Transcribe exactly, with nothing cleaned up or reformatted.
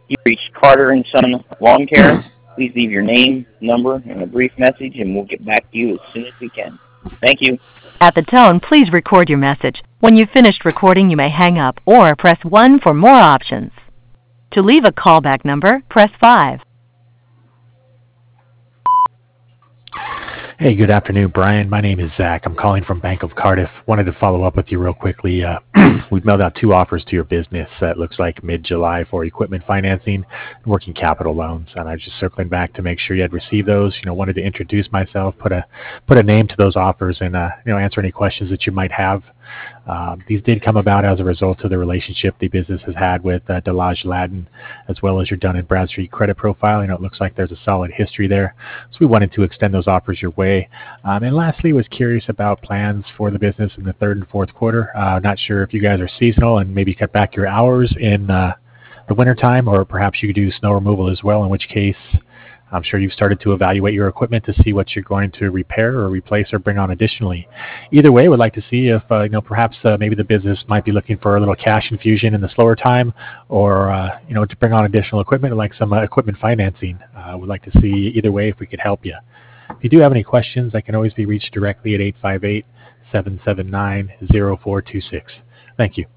You reached Carter and Son Lawn Care. Please leave your name, number, and a brief message, and we'll get back to you as soon as we can. Thank you. At the tone, please record your message. When you've finished recording, you may hang up or press one for more options. To leave a callback number, press five. Hey, good afternoon, Brian. My name is Zach. I'm calling from Bank of Cardiff. Wanted to follow up with you real quickly. Uh, we've mailed out two offers to your business that looks like mid-July for equipment financing and working capital loans. And I was just circling back to make sure you had received those. You know, wanted to introduce myself, put a put a name to those offers, and uh, you know, answer any questions that you might have. Um, these did come about as a result of the relationship the business has had with uh, Delage Latin, as well as your Dun and Bradstreet credit profile. You know, it looks like there's a solid history there, so we wanted to extend those offers your way. Um, and lastly, was curious about plans for the business in the third and fourth quarter. Uh, not sure if you guys are seasonal and maybe cut back your hours in uh, the wintertime, or perhaps you could do snow removal as well, in which case I'm sure you've started to evaluate your equipment to see what you're going to repair or replace or bring on additionally. Either way, we'd like to see if uh, you know perhaps uh, maybe the business might be looking for a little cash infusion in the slower time, or uh, you know to bring on additional equipment like some uh, equipment financing. Uh, we'd like to see either way if we could help you. If you do have any questions, I can always be reached directly at eight five eight, seven seven nine, zero four two six. Thank you.